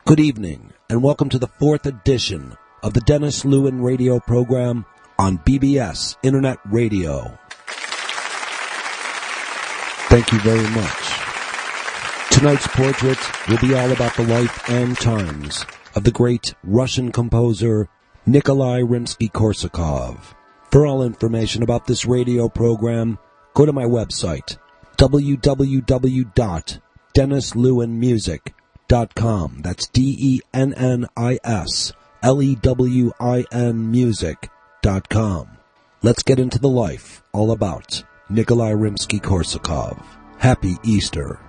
Good evening, and welcome to the 4th edition of the Dennis Lewin radio program on BBS Internet Radio. Thank you very much. Tonight's portrait will be all about the life and times of the great Russian composer Nikolai Rimsky-Korsakov. For all information about this radio program, go to my website, www.DennisLewinmusic.com. That's DennisLewin music.com. Let's get into the life all about Nikolai Rimsky-Korsakov. Happy Easter.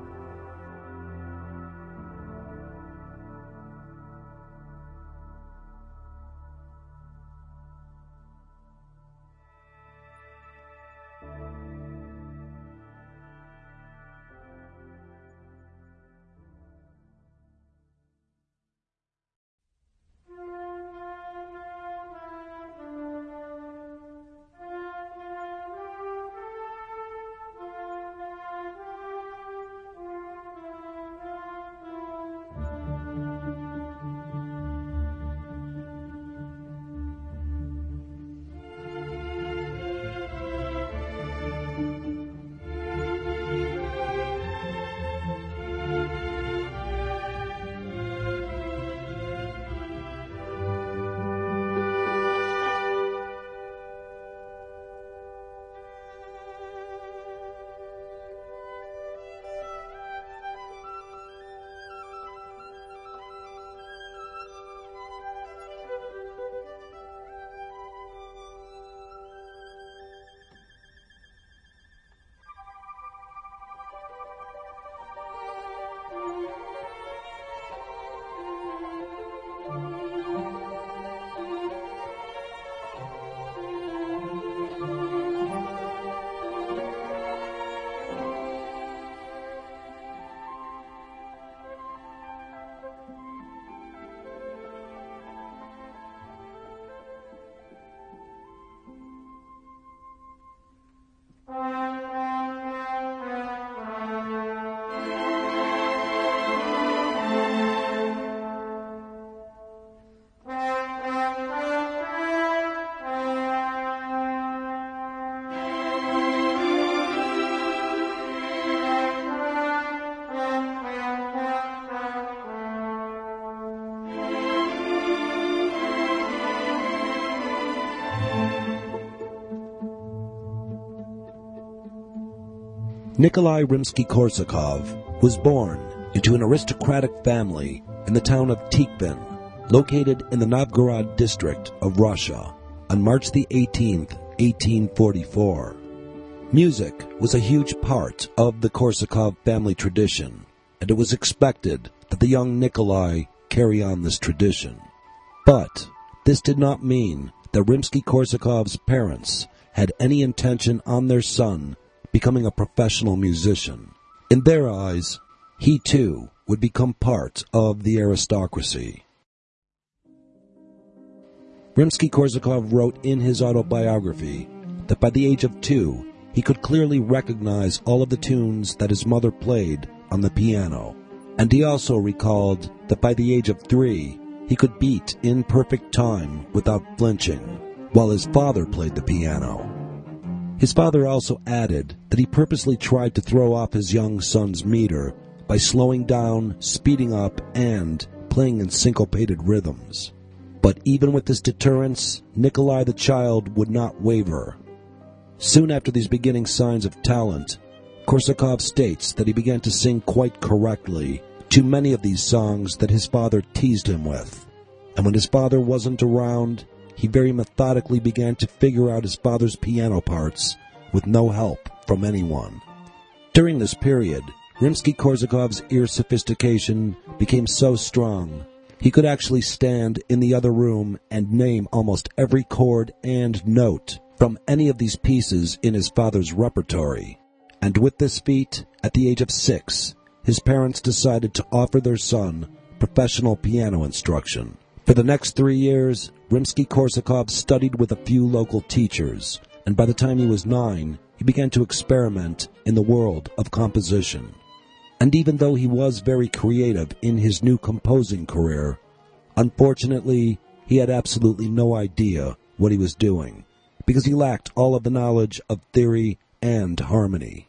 Nikolai Rimsky-Korsakov was born into an aristocratic family in the town of Tikhvin, located in the Novgorod district of Russia, on March the 18th, 1844. Music was a huge part of the Korsakov family tradition, and it was expected that the young Nikolai carry on this tradition. But this did not mean that Rimsky-Korsakov's parents had any intention on their son becoming a professional musician. In their eyes, he too would become part of the aristocracy. Rimsky-Korsakov wrote in his autobiography that by the age of 2, he could clearly recognize all of the tunes that his mother played on the piano. And he also recalled that by the age of 3, he could beat in perfect time without flinching, while his father played the piano. His father also added that he purposely tried to throw off his young son's meter by slowing down, speeding up, and playing in syncopated rhythms. But even with this deterrence, Nikolai the child would not waver. Soon after these beginning signs of talent, Korsakov states that he began to sing quite correctly too many of these songs that his father teased him with. And when his father wasn't around, he very methodically began to figure out his father's piano parts with no help from anyone. During this period, Rimsky-Korsakov's ear sophistication became so strong, he could actually stand in the other room and name almost every chord and note from any of these pieces in his father's repertory. And with this feat, at the age of 6, his parents decided to offer their son professional piano instruction. For the next 3 years, Rimsky-Korsakov studied with a few local teachers, and by the time he was 9, he began to experiment in the world of composition. And even though he was very creative in his new composing career, unfortunately, he had absolutely no idea what he was doing, because he lacked all of the knowledge of theory and harmony.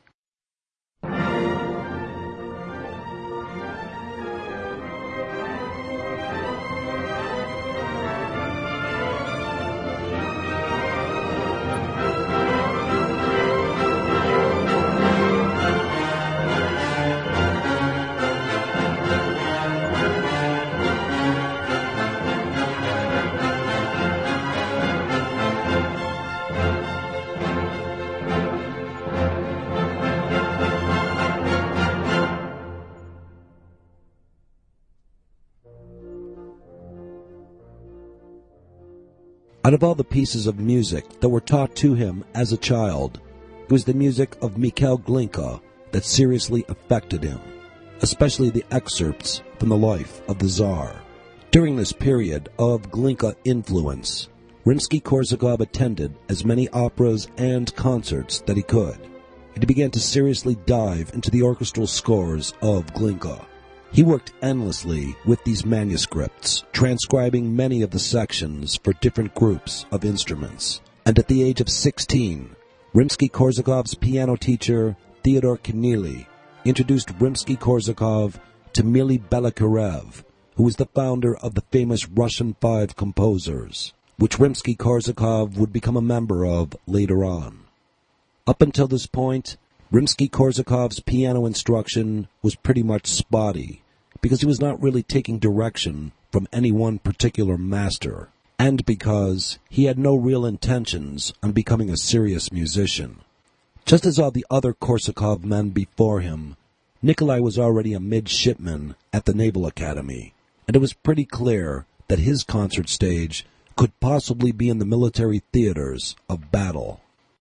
Out of all the pieces of music that were taught to him as a child, it was the music of Mikhail Glinka that seriously affected him, especially the excerpts from the life of the Tsar. During this period of Glinka influence, Rimsky-Korsakov attended as many operas and concerts that he could, and he began to seriously dive into the orchestral scores of Glinka. He worked endlessly with these manuscripts, transcribing many of the sections for different groups of instruments. And at the age of 16, Rimsky-Korsakov's piano teacher, Theodor Keneally, introduced Rimsky-Korsakov to Mily Balakirev, who was the founder of the famous Russian Five Composers, which Rimsky-Korsakov would become a member of later on. Up until this point, Rimsky-Korsakov's piano instruction was pretty much spotty, because he was not really taking direction from any one particular master, and because he had no real intentions on becoming a serious musician. Just as all the other Korsakov men before him, Nikolai was already a midshipman at the Naval Academy, and it was pretty clear that his concert stage could possibly be in the military theaters of battle.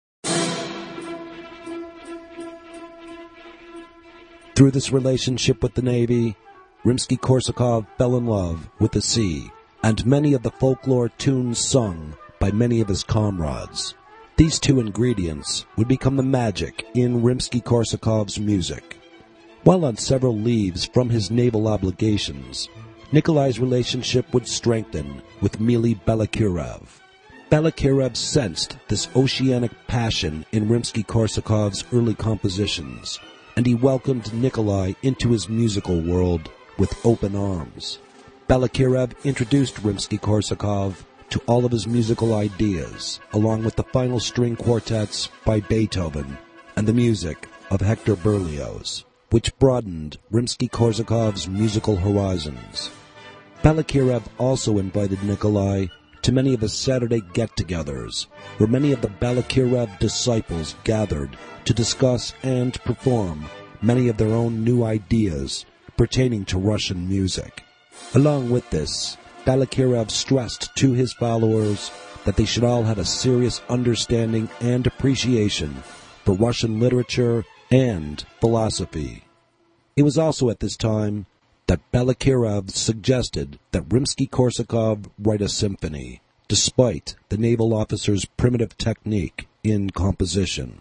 Through this relationship with the Navy, Rimsky-Korsakov fell in love with the sea and many of the folklore tunes sung by many of his comrades. These two ingredients would become the magic in Rimsky-Korsakov's music. While on several leaves from his naval obligations, Nikolai's relationship would strengthen with Mily Balakirev. Balakirev sensed this oceanic passion in Rimsky-Korsakov's early compositions, and he welcomed Nikolai into his musical world with open arms. Balakirev introduced Rimsky-Korsakov to all of his musical ideas, along with the final string quartets by Beethoven and the music of Hector Berlioz, which broadened Rimsky-Korsakov's musical horizons. Balakirev also invited Nikolai to many of his Saturday get-togethers, where many of the Balakirev disciples gathered to discuss and perform many of their own new ideas pertaining to Russian music. Along with this, Balakirev stressed to his followers that they should all have a serious understanding and appreciation for Russian literature and philosophy. It was also at this time that Balakirev suggested that Rimsky-Korsakov write a symphony, despite the naval officer's primitive technique in composition.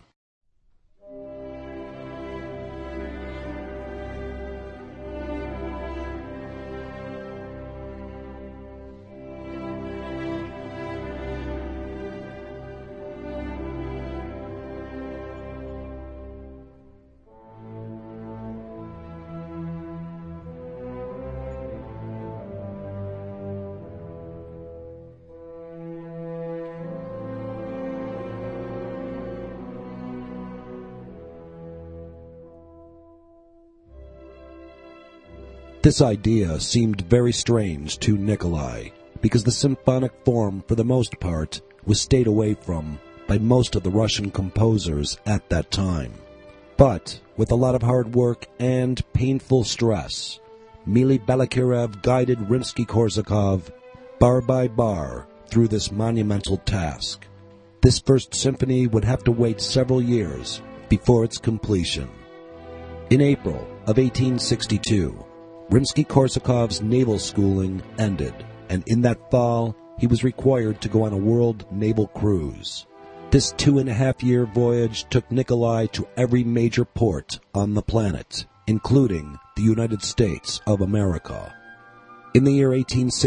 This idea seemed very strange to Nikolai, because the symphonic form, for the most part, was stayed away from by most of the Russian composers at that time. But, with a lot of hard work and painful stress, Mily Balakirev guided Rimsky-Korsakov bar by bar through this monumental task. This first symphony would have to wait several years before its completion. In April of 1862, Rimsky-Korsakov's naval schooling ended, and in that fall, he was required to go on a world naval cruise. This 2.5-year voyage took Nikolai to every major port on the planet, including the United States of America. In the year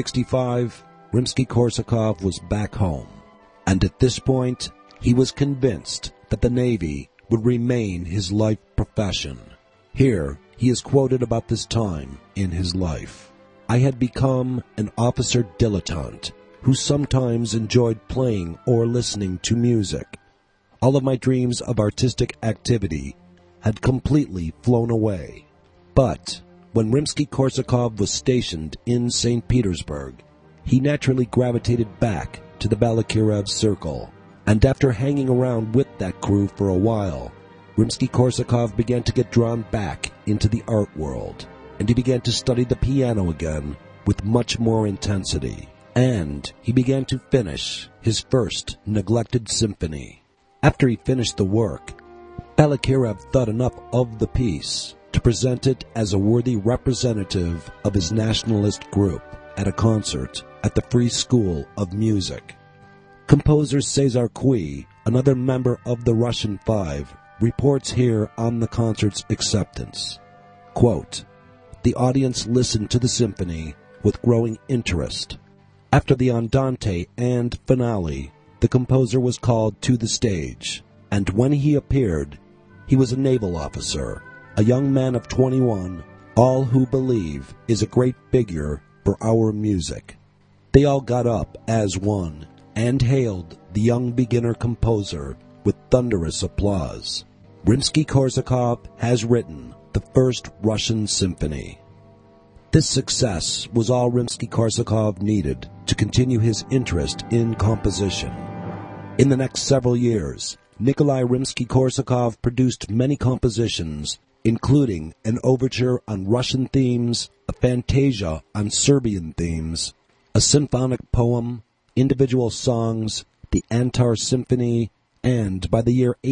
1865, Rimsky-Korsakov was back home, and at this point, he was convinced that the Navy would remain his life profession. Here, he is quoted about this time in his life. "I had become an officer dilettante who sometimes enjoyed playing or listening to music. All of my dreams of artistic activity had completely flown away. But when Rimsky-Korsakov was stationed in St. Petersburg, he naturally gravitated back to the Balakirev circle, and after hanging around with that crew for a while, Rimsky-Korsakov began to get drawn back into the art world, and he began to study the piano again with much more intensity. And he began to finish his first neglected symphony. After he finished the work, Balakirev thought enough of the piece to present it as a worthy representative of his nationalist group at a concert at the Free School of Music. Composer Cesar Cui, another member of the Russian Five, reports here on the concert's acceptance. Quote, "The audience listened to the symphony with growing interest. After the Andante and finale, the composer was called to the stage, and when he appeared, he was a naval officer, a young man of 21, all who believe is a great figure for our music. They all got up as one and hailed the young beginner composer with thunderous applause. Rimsky-Korsakov has written the first Russian symphony." This success was all Rimsky-Korsakov needed to continue his interest in composition. In the next several years, Nikolai Rimsky-Korsakov produced many compositions, including an overture on Russian themes, a fantasia on Serbian themes, a symphonic poem, individual songs, the Antar Symphony, and by the year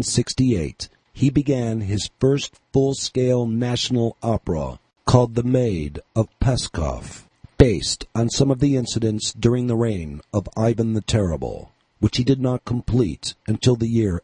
1868, he began his first full-scale national opera, called The Maid of Pskov, based on some of the incidents during the reign of Ivan the Terrible, which he did not complete until the year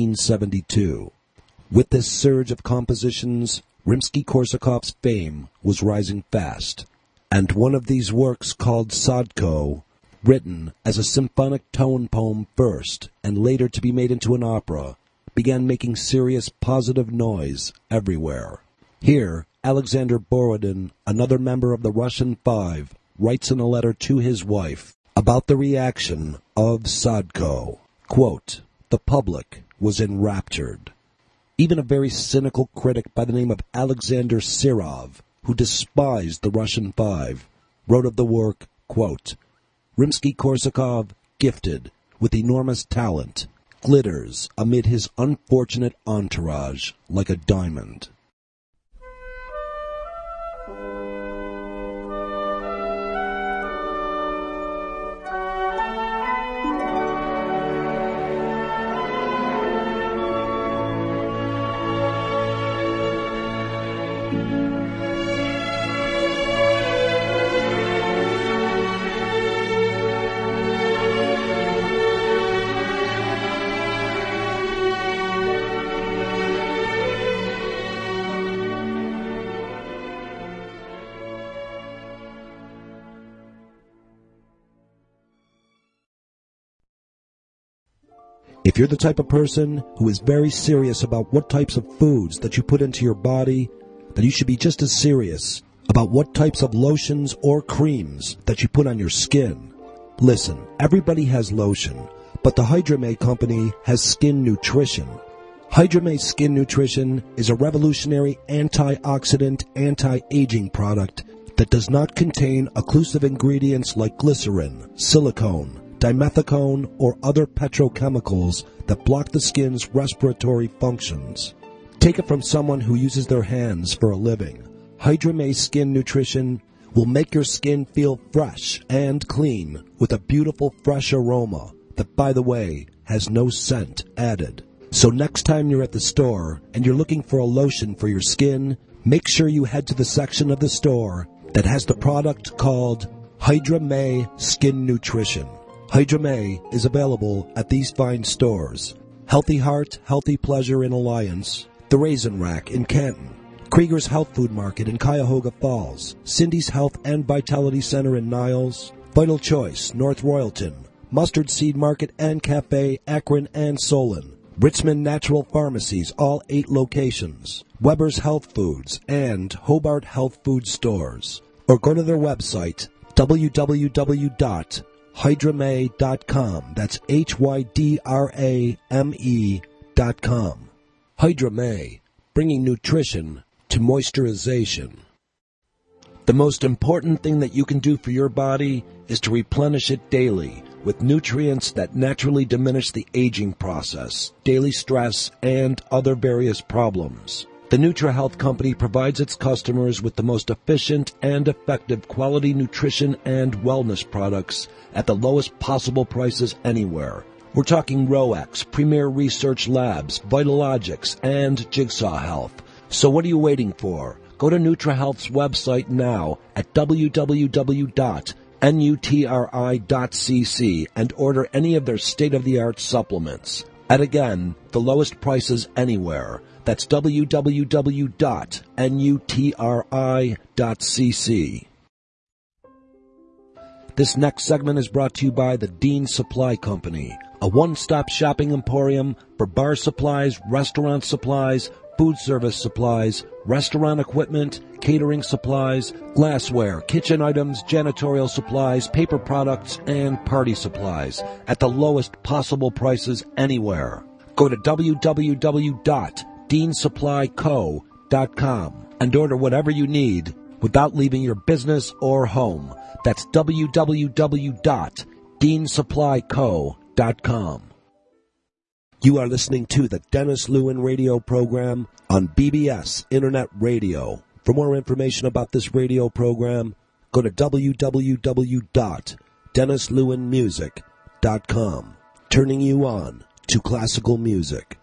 1872. With this surge of compositions, Rimsky-Korsakov's fame was rising fast, and one of these works called Sadko, written as a symphonic tone poem first and later to be made into an opera, began making serious positive noise everywhere. Here, Alexander Borodin, another member of the Russian Five, writes in a letter to his wife about the reaction of Sadko. Quote, "The public was enraptured. Even a very cynical critic by the name of Alexander Sirov, who despised the Russian Five, wrote of the work, quote, Rimsky-Korsakov, gifted with enormous talent, glitters amid his unfortunate entourage like a diamond." If you're the type of person who is very serious about what types of foods that you put into your body, then you should be just as serious about what types of lotions or creams that you put on your skin. Listen, everybody has lotion, but the Hydrame company has skin nutrition. Hydrame Skin Nutrition is a revolutionary antioxidant, anti-aging product that does not contain occlusive ingredients like glycerin, silicone, dimethicone, or other petrochemicals that block the skin's respiratory functions. Take it from someone who uses their hands for a living. Hydrame Skin Nutrition will make your skin feel fresh and clean with a beautiful fresh aroma that, by the way, has no scent added. So next time you're at the store and you're looking for a lotion for your skin, make sure you head to the section of the store that has the product called Hydrame Skin Nutrition. Hydrame is available at these fine stores: Healthy Heart, Healthy Pleasure in Alliance, The Raisin Rack in Canton, Krieger's Health Food Market in Cuyahoga Falls, Cindy's Health and Vitality Center in Niles, Vital Choice, North Royalton, Mustard Seed Market and Cafe, Akron and Solon, Ritzman Natural Pharmacies, all 8 locations, Weber's Health Foods, and Hobart Health Food Stores. Or go to their website, www.hydrame.com. That's HYDRAME.com. Hydrame, bringing nutrition to moisturization. The most important thing that you can do for your body is to replenish it daily with nutrients that naturally diminish the aging process, daily stress, and other various problems. The NutraHealth Company provides its customers with the most efficient and effective quality nutrition and wellness products at the lowest possible prices anywhere. We're talking Roex, Premier Research Labs, Vitalogics, and Jigsaw Health. So what are you waiting for? Go to NutraHealth's website now at www.nutri.cc and order any of their state-of-the-art supplements. And again, the lowest prices anywhere. That's www.nutri.cc. This next segment is brought to you by the Dean Supply Company, a one-stop shopping emporium for bar supplies, restaurant supplies, food service supplies, restaurant equipment, catering supplies, glassware, kitchen items, janitorial supplies, paper products, and party supplies at the lowest possible prices anywhere. Go to www.deansupplyco.com and order whatever you need without leaving your business or home. That's www.deansupplyco.com. You are listening to the Dennis Lewin radio program on BBS Internet Radio. For more information about this radio program, go to www.dennislewinmusic.com. Turning you on to classical music.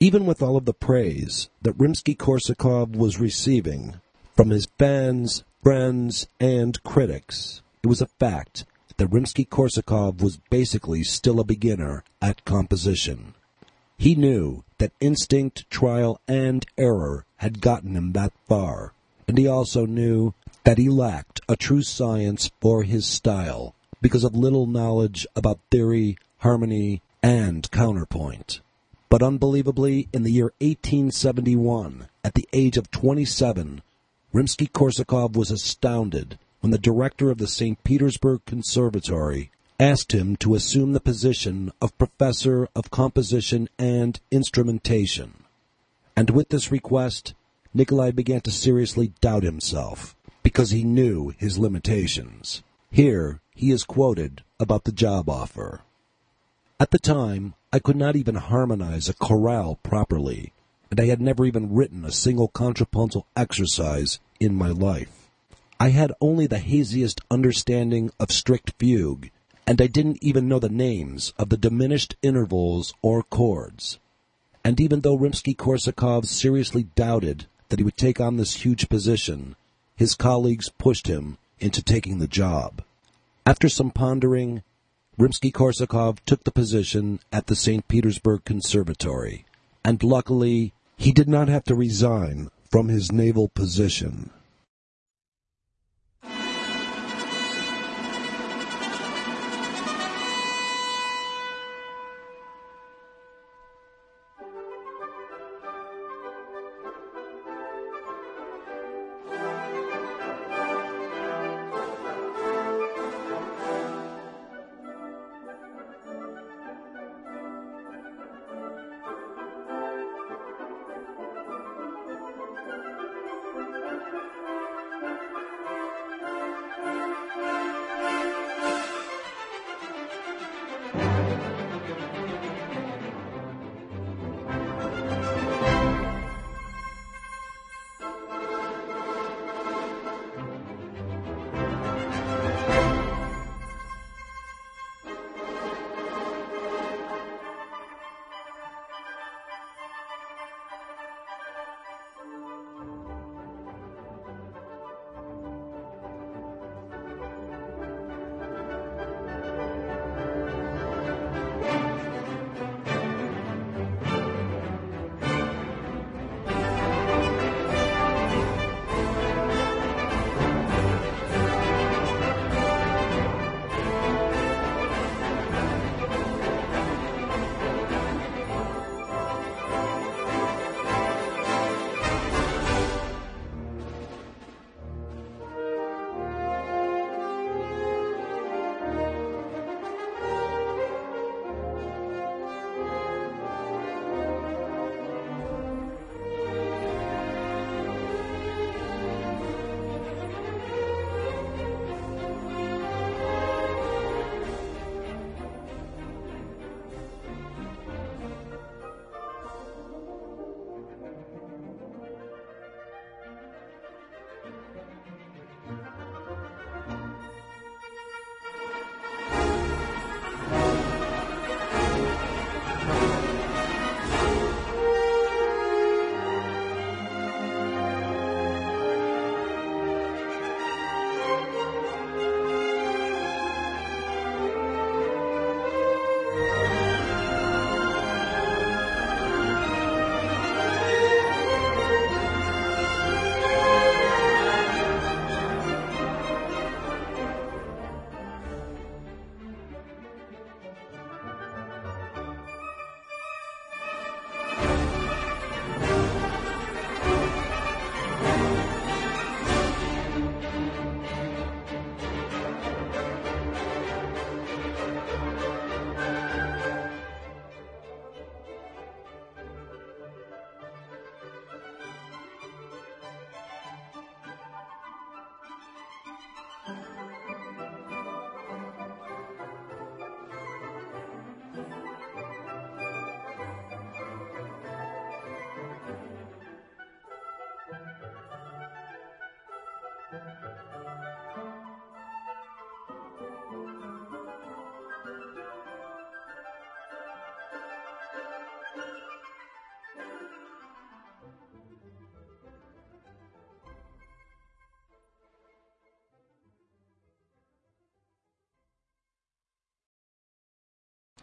Even with all of the praise that Rimsky-Korsakov was receiving from his fans, friends, and critics, it was a fact that Rimsky-Korsakov was basically still a beginner at composition. He knew that instinct, trial, and error had gotten him that far, and he also knew that he lacked a true science for his style because of little knowledge about theory, harmony, and counterpoint. But unbelievably, in the year 1871, at the age of 27, Rimsky-Korsakov was astounded when the director of the St. Petersburg Conservatory asked him to assume the position of professor of composition and instrumentation. And with this request, Nikolai began to seriously doubt himself, because he knew his limitations. Here he is quoted about the job offer. At the time, I could not even harmonize a chorale properly, and I had never even written a single contrapuntal exercise in my life. I had only the haziest understanding of strict fugue, and I didn't even know the names of the diminished intervals or chords. And even though Rimsky-Korsakov seriously doubted that he would take on this huge position, his colleagues pushed him into taking the job. After some pondering, Rimsky-Korsakov took the position at the St. Petersburg Conservatory, and luckily he did not have to resign from his naval position.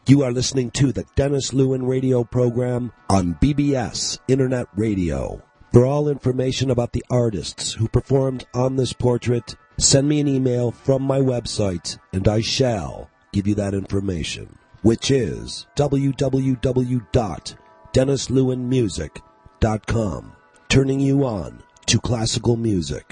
You are listening to the Dennis Lewin radio program on BBS Internet Radio. For all information about the artists who performed on this portrait, send me an email from my website, and I shall give you that information, which is www.DennisLewinMusic.com, turning you on to classical music.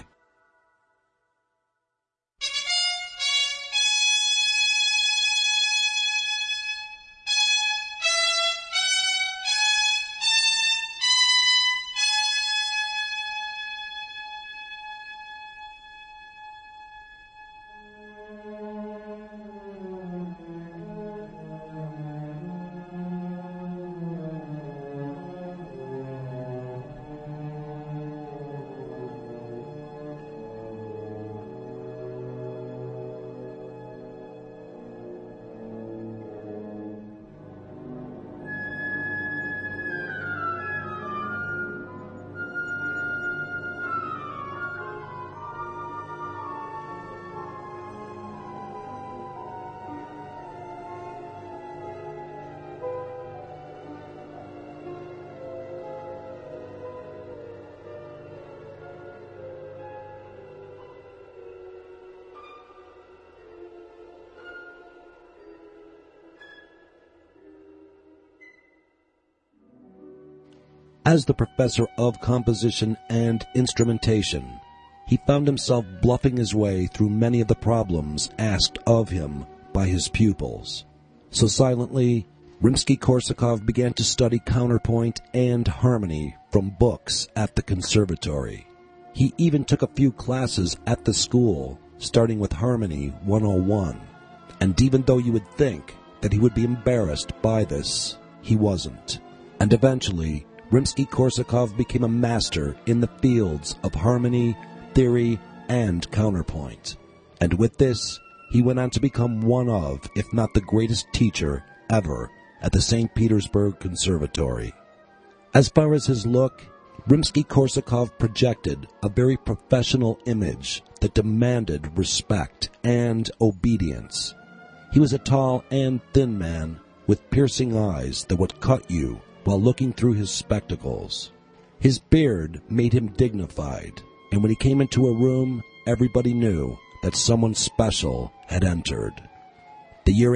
As the professor of composition and instrumentation, he found himself bluffing his way through many of the problems asked of him by his pupils. So silently, Rimsky-Korsakov began to study counterpoint and harmony from books at the conservatory. He even took a few classes at the school, starting with Harmony 101. And even though you would think that he would be embarrassed by this, he wasn't. And eventually, Rimsky-Korsakov became a master in the fields of harmony, theory, and counterpoint. And with this, he went on to become one of, if not the greatest teacher ever at the St. Petersburg Conservatory. As far as his look, Rimsky-Korsakov projected a very professional image that demanded respect and obedience. He was a tall and thin man with piercing eyes that would cut you while looking through his spectacles. His beard made him dignified, and when he came into a room, everybody knew that someone special had entered. The year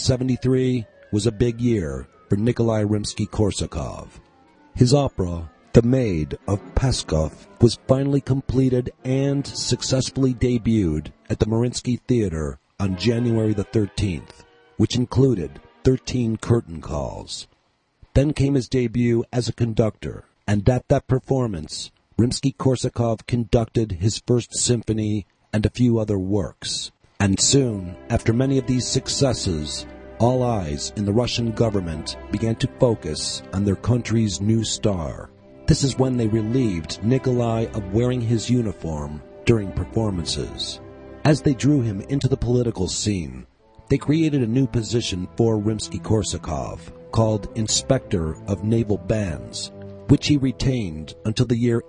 1873 was a big year for Nikolai Rimsky-Korsakov. His opera, The Maid of Pskov, was finally completed and successfully debuted at the Mariinsky Theater on January the 13th, which included 13 curtain calls. Then came his debut as a conductor, and at that performance, Rimsky-Korsakov conducted his first symphony and a few other works. And soon, after many of these successes, all eyes in the Russian government began to focus on their country's new star. This is when they relieved Nikolai of wearing his uniform during performances. As they drew him into the political scene, they created a new position for Rimsky-Korsakov, called Inspector of Naval Bands, which he retained until the year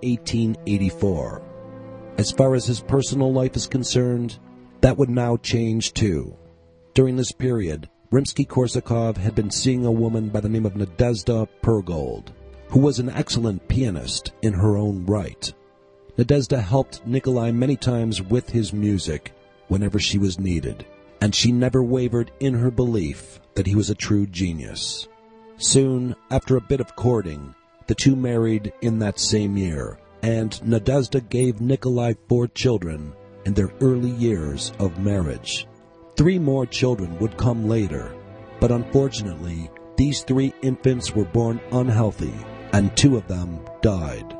1884. As far as his personal life is concerned, that would now change too. During this period, Rimsky-Korsakov had been seeing a woman by the name of Nadezhda Pergold, who was an excellent pianist in her own right. Nadezhda helped Nikolai many times with his music whenever she was needed, and she never wavered in her belief that he was a true genius. Soon, after a bit of courting, the two married in that same year, and Nadezhda gave Nikolai 4 children in their early years of marriage. 3 more children would come later, but unfortunately, these 3 infants were born unhealthy, and 2 of them died.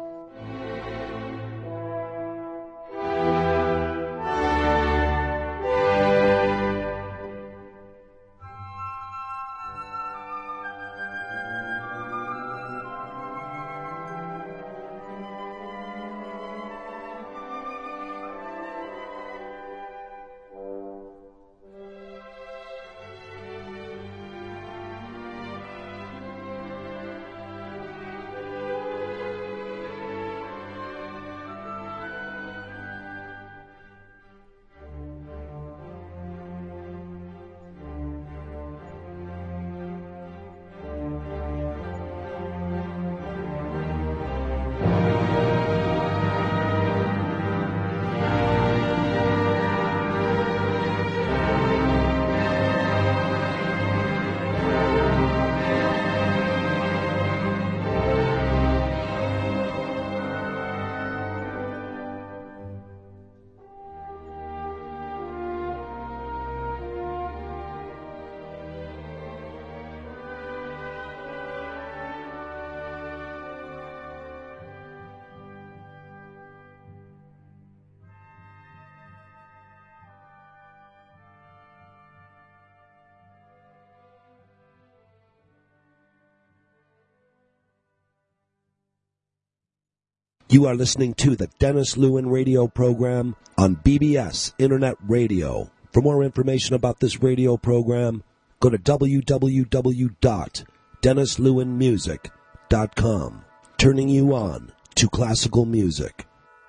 You are listening to the Dennis Lewin radio program on BBS Internet Radio. For more information about this radio program, go to www.dennislewinmusic.com. Turning you on to classical music.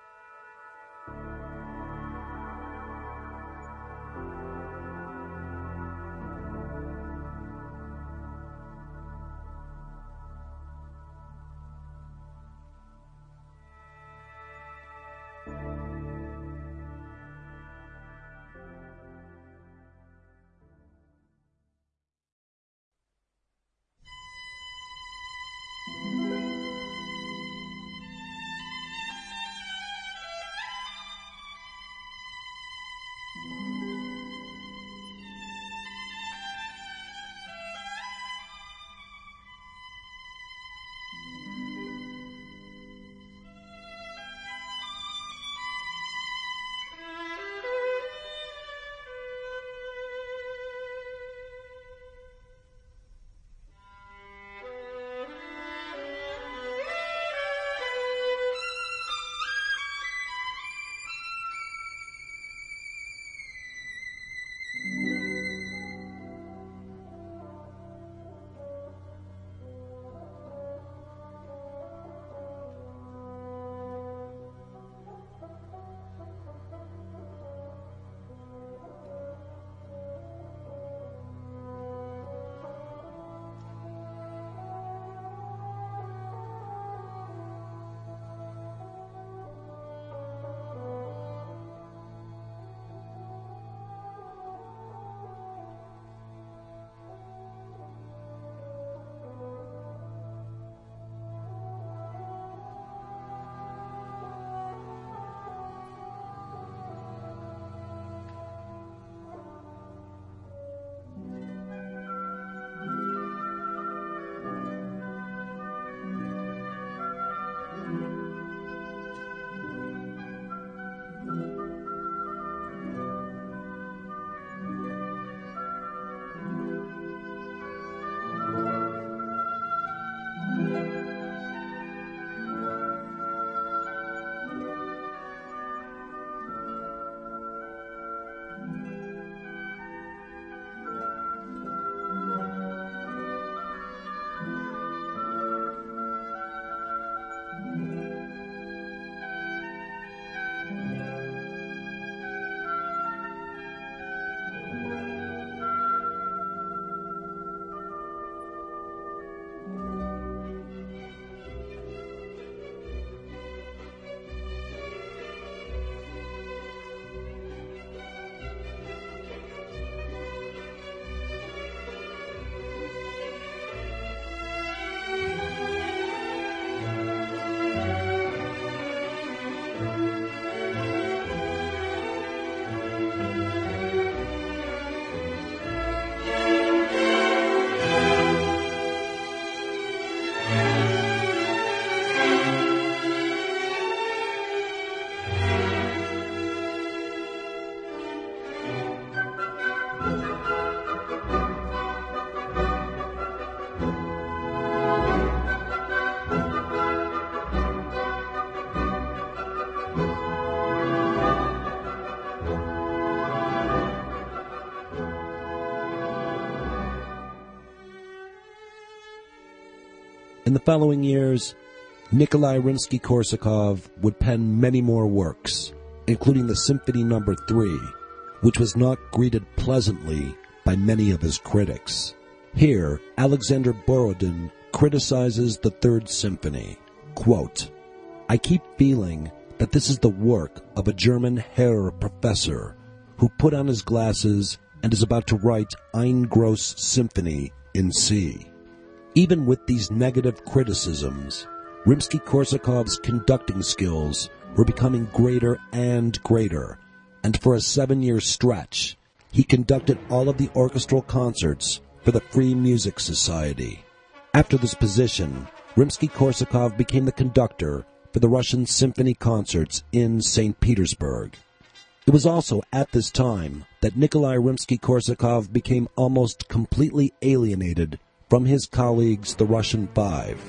In the following years, Nikolai Rimsky-Korsakov would pen many more works, including the Symphony No. 3, which was not greeted pleasantly by many of his critics. Here, Alexander Borodin criticizes the Third Symphony. Quote, "I keep feeling that this is the work of a German Herr Professor who put on his glasses and is about to write Ein Gross Symphony in C." Even with these negative criticisms, Rimsky-Korsakov's conducting skills were becoming greater and greater, and for a 7-year stretch, he conducted all of the orchestral concerts for the Free Music Society. After this position, Rimsky-Korsakov became the conductor for the Russian symphony concerts in St. Petersburg. It was also at this time that Nikolai Rimsky-Korsakov became almost completely alienated from his colleagues, the Russian Five,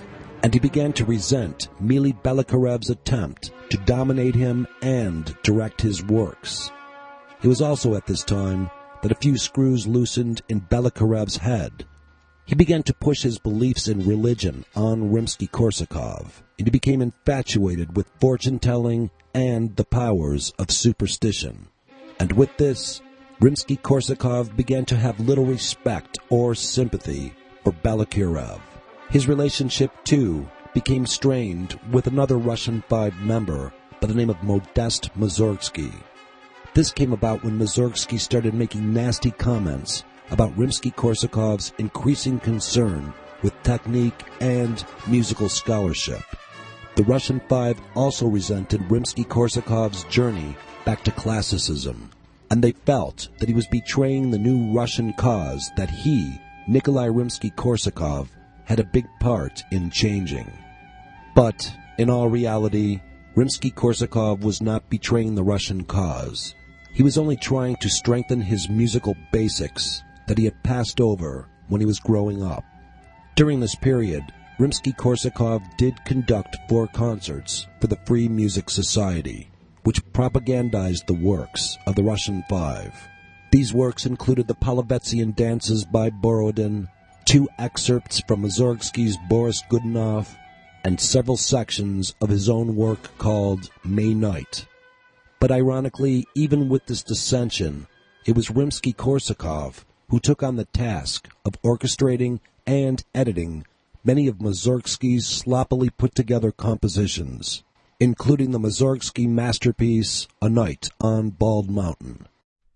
and he began to resent Mily Belakarev's attempt to dominate him and direct his works. It was also at this time that a few screws loosened in Belakarev's head. He began to push his beliefs in religion on Rimsky-Korsakov, and he became infatuated with fortune-telling and the powers of superstition. And with this, Rimsky-Korsakov began to have little respect or sympathy for Belakirev. His relationship, too, became strained with another Russian Five member by the name of Modest Mussorgsky. This came about when Mussorgsky started making nasty comments about Rimsky-Korsakov's increasing concern with technique and musical scholarship. The Russian Five also resented Rimsky-Korsakov's journey back to classicism, and they felt that he was betraying the new Russian cause that he, Nikolai Rimsky-Korsakov, had a big part in changing. But, in all reality, Rimsky-Korsakov was not betraying the Russian cause. He was only trying to strengthen his musical basics that he had passed over when he was growing up. During this period, Rimsky-Korsakov did conduct 4 concerts for the Free Music Society, which propagandized the works of the Russian Five. These works included the Polovetzian dances by Borodin, 2 excerpts from Mussorgsky's Boris Godunov, and several sections of his own work called May Night. But ironically, even with this dissension, it was Rimsky-Korsakov who took on the task of orchestrating and editing many of Mussorgsky's sloppily put-together compositions, including the Mussorgsky masterpiece, A Night on Bald Mountain.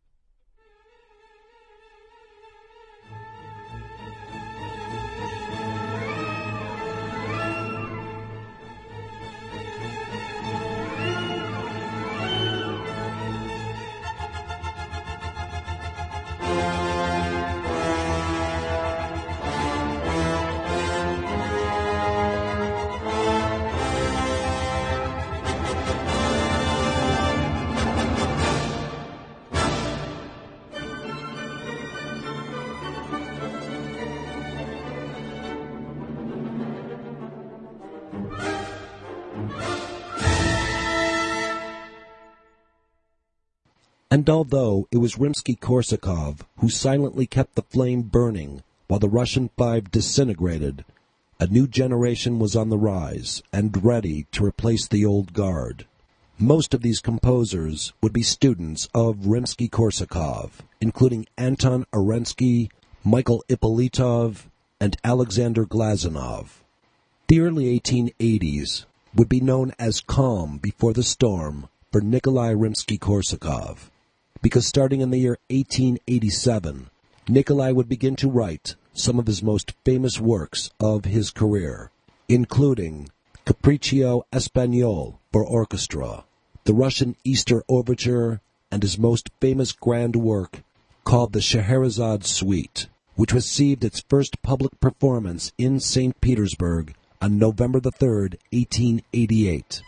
And although it was Rimsky-Korsakov who silently kept the flame burning while the Russian Five disintegrated, a new generation was on the rise and ready to replace the old guard. Most of these composers would be students of Rimsky-Korsakov, including Anton Arensky, Michael Ippolitov, and Alexander Glazunov. The early 1880s would be known as calm before the storm for Nikolai Rimsky-Korsakov, because starting in the year 1887, Nikolai would begin to write some of his most famous works of his career, including Capriccio Espagnol for orchestra, the Russian Easter Overture, and his most famous grand work called the Scheherazade Suite, which received its first public performance in St. Petersburg on November the 3rd, 1888.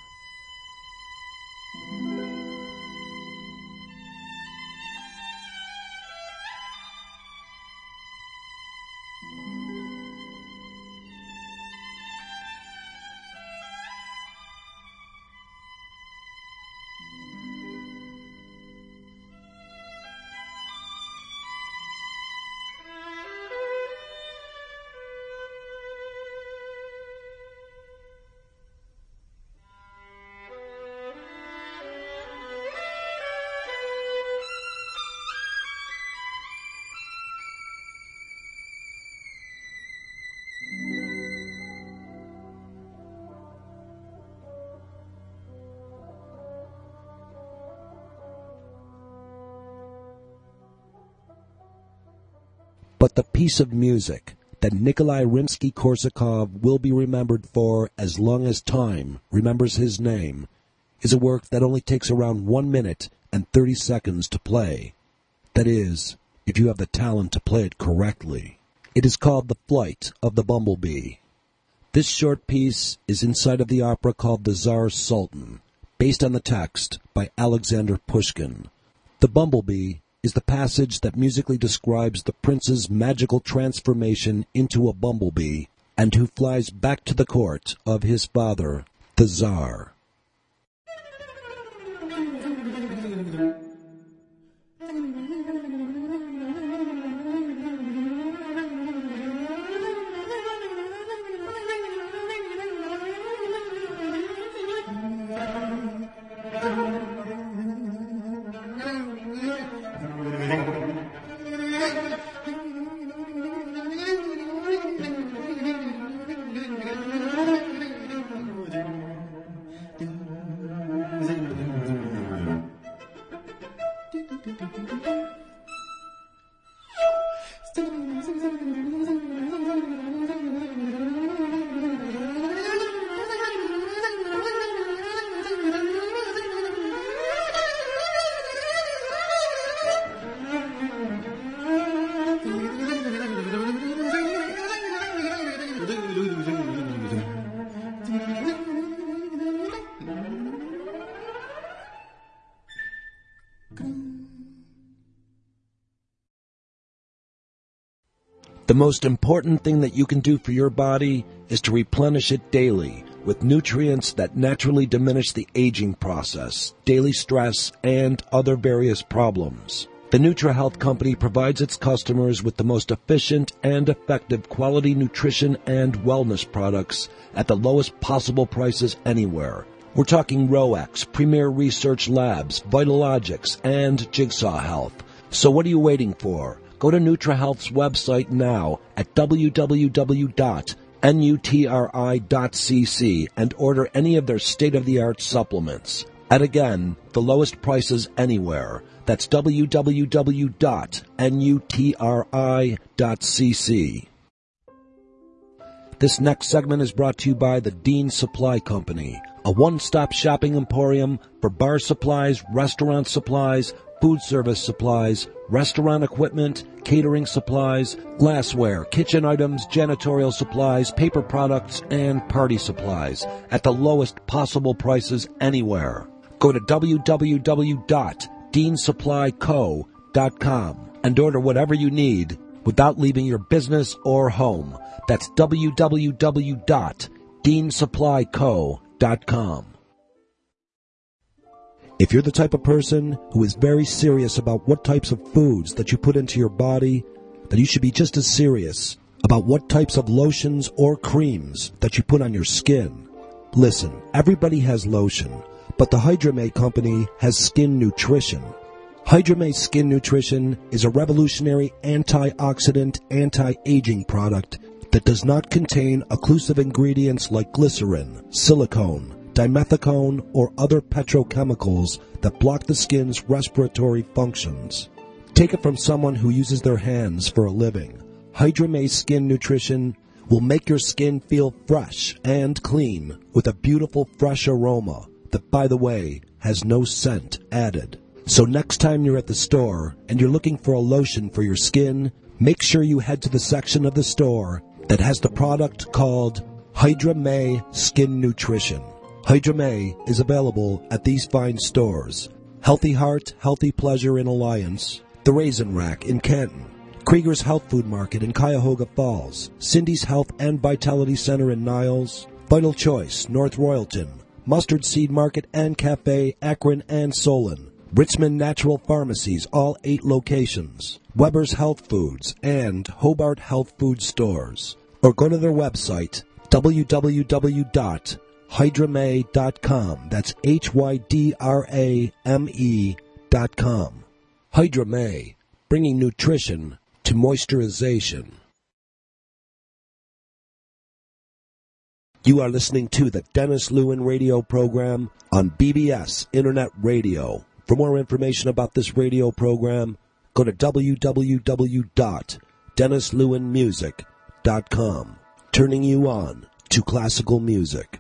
But the piece of music that Nikolai Rimsky-Korsakov will be remembered for as long as time remembers his name is a work that only takes around 1 minute and 30 seconds to play. That is, if you have the talent to play it correctly. It is called The Flight of the Bumblebee. This short piece is inside of the opera called The Tsar's Sultan, based on the text by Alexander Pushkin. The Bumblebee is the passage that musically describes the prince's magical transformation into a bumblebee and who flies back to the court of his father, the Tsar. The most important thing that you can do for your body is to replenish it daily with nutrients that naturally diminish the aging process, daily stress, and other various problems. The NutraHealth Company provides its customers with the most efficient and effective quality nutrition and wellness products at the lowest possible prices anywhere. We're talking Roax, Premier Research Labs, Vitalogics, and Jigsaw Health. So what are you waiting for? Go to NutraHealth's website now at www.nutri.cc and order any of their state-of-the-art supplements. And again, the lowest prices anywhere. That's www.nutri.cc. This next segment is brought to you by the Dean Supply Company, a one-stop shopping emporium for bar supplies, restaurant supplies, food service supplies, restaurant equipment, catering supplies, glassware, kitchen items, janitorial supplies, paper products, and party supplies at the lowest possible prices anywhere. Go to www.deansupplyco.com and order whatever you need without leaving your business or home. That's www.deansupplyco.com. If you're the type of person who is very serious about what types of foods that you put into your body, then you should be just as serious about what types of lotions or creams that you put on your skin. Listen, everybody has lotion, but the Hydrame company has skin nutrition. Hydrame Skin Nutrition is a revolutionary antioxidant, anti-aging product that does not contain occlusive ingredients like glycerin, silicone, dimethicone, or other petrochemicals that block the skin's respiratory functions. Take it from someone who uses their hands for a living. Hydrame Skin Nutrition will make your skin feel fresh and clean with a beautiful fresh aroma that, by the way, has no scent added. So next time you're at the store and you're looking for a lotion for your skin, make sure you head to the section of the store that has the product called Hydrame Skin Nutrition. Hydrame is available at these fine stores: Healthy Heart, Healthy Pleasure in Alliance, The Raisin Rack in Canton, Krieger's Health Food Market in Cuyahoga Falls, Cindy's Health and Vitality Center in Niles, Vital Choice, North Royalton, Mustard Seed Market and Cafe, Akron and Solon, Richmond Natural Pharmacies, all 8 locations, Weber's Health Foods, and Hobart Health Food Stores. Or go to their website, www.hydrame.com. That's HYDRAME.com. Hydrame, bringing nutrition to moisturization. You are listening to the Dennis Lewin radio program on BBS Internet Radio. For more information about this radio program, go to www.dennislewinmusic.com. Turning you on to classical music.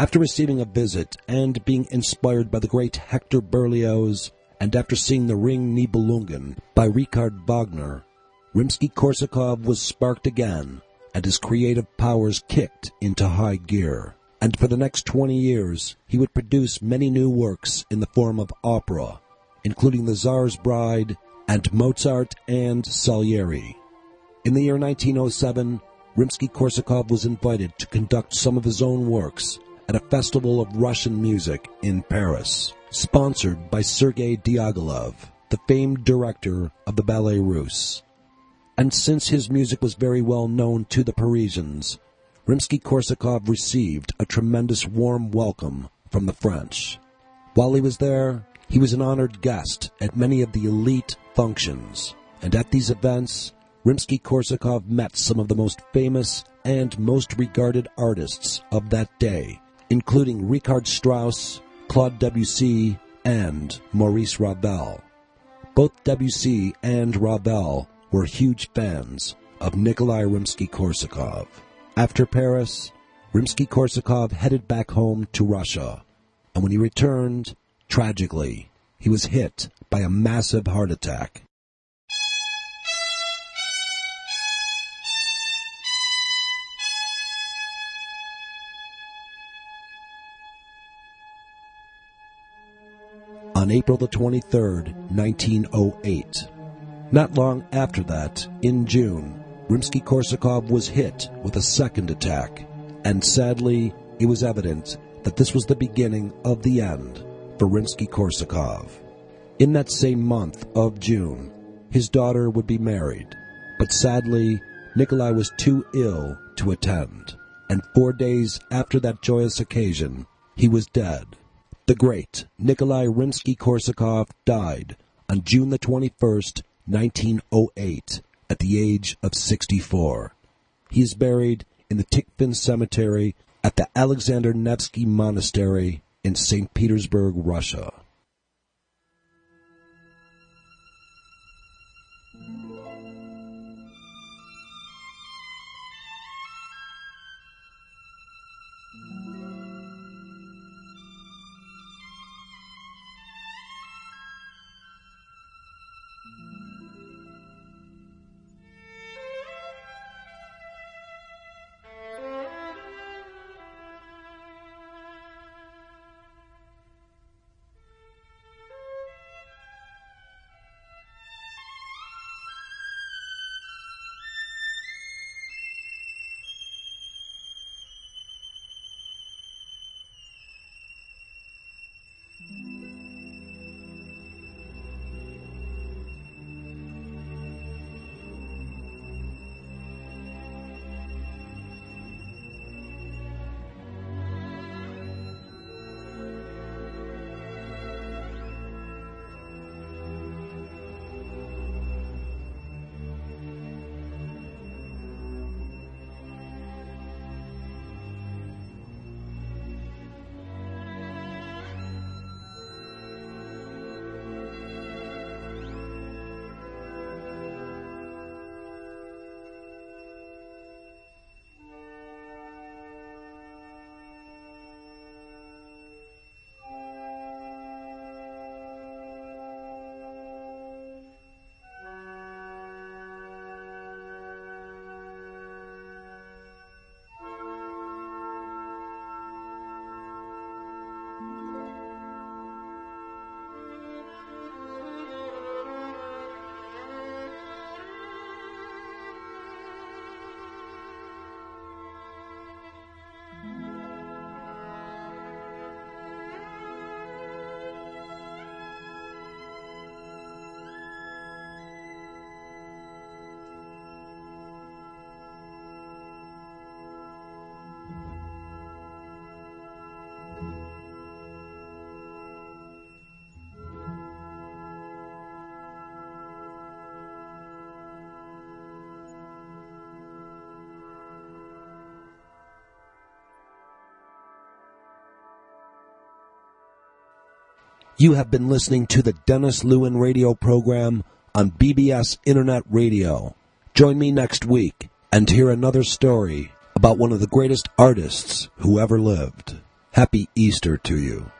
After receiving a visit and being inspired by the great Hector Berlioz, and after seeing the Ring Nibelungen by Richard Wagner, Rimsky-Korsakov was sparked again, and his creative powers kicked into high gear. And for the next 20 years, he would produce many new works in the form of opera, including The Tsar's Bride and Mozart and Salieri. In the year 1907, Rimsky-Korsakov was invited to conduct some of his own works at a festival of Russian music in Paris, sponsored by Sergei Diaghilev, the famed director of the Ballet Russe. And since his music was very well known to the Parisians, Rimsky-Korsakov received a tremendous warm welcome from the French. While he was there, he was an honored guest at many of the elite functions, and at these events, Rimsky-Korsakov met some of the most famous and most regarded artists of that day, including Richard Strauss, Claude Debussy, and Maurice Ravel. Both Debussy and Ravel were huge fans of Nikolai Rimsky-Korsakov. After Paris, Rimsky-Korsakov headed back home to Russia, and when he returned, tragically, he was hit by a massive heart attack. On April the 23rd, 1908. Not long after that, in June, Rimsky-Korsakov was hit with a second attack, and sadly, it was evident that this was the beginning of the end for Rimsky-Korsakov. In that same month of June, his daughter would be married, but sadly, Nikolai was too ill to attend, and 4 days after that joyous occasion, he was dead. The great Nikolai Rimsky-Korsakov died on June the 21st, 1908, at the age of 64. He is buried in the Tikhvin Cemetery at the Alexander Nevsky Monastery in St. Petersburg, Russia. You have been listening to the Dennis Lewin radio program on BBS Internet Radio. Join me next week and hear another story about one of the greatest artists who ever lived. Happy Easter to you.